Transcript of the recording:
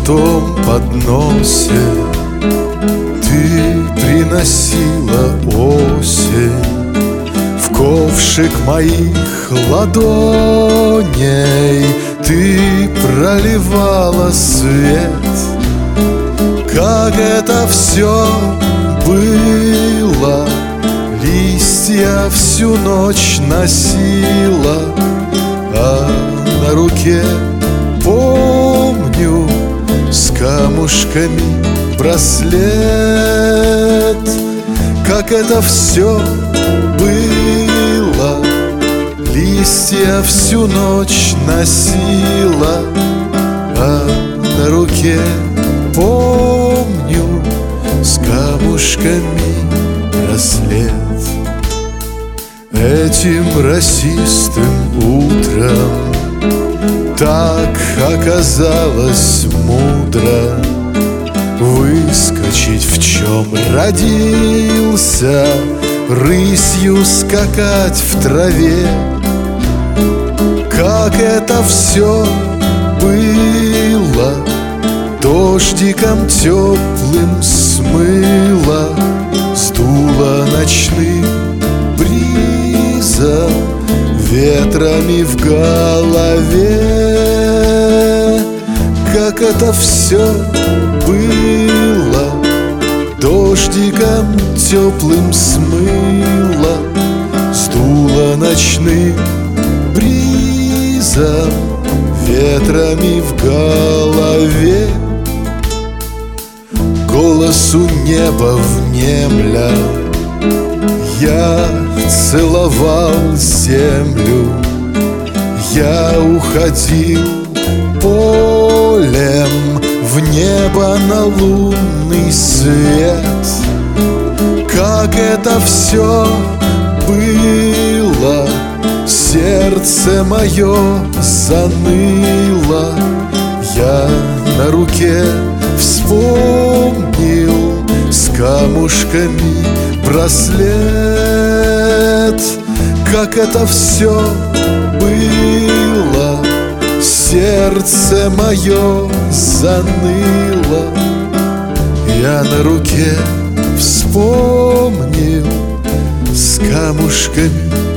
золотом подносе ты приносила осень в ковшик моих ладоней. Ты проливала свет, как это все было. Листья всю ночь носила, а на руке, помню, с камушками браслет. Как это все было. Листья всю ночь носила, а на руке, помню, с камушками браслет. Этим росистым утром так оказалось мудро выскочить, в чем родился, рысью скакать в траве. Как это все было, дождиком теплым смыло, сдуло ночным бризом, ветрами в голове. Как это все было, дождиком теплым смыло, сдуло ночным бризом, ветрами в голове. Голосу неба внемля я целовал землю, я уходил полем в небо на лунный свет. Как это все было, сердце мое заныло. Я на руке вспомнил с камушками браслет. Как это все было, сердце мое заныло. Я на руке вспомнил с камушками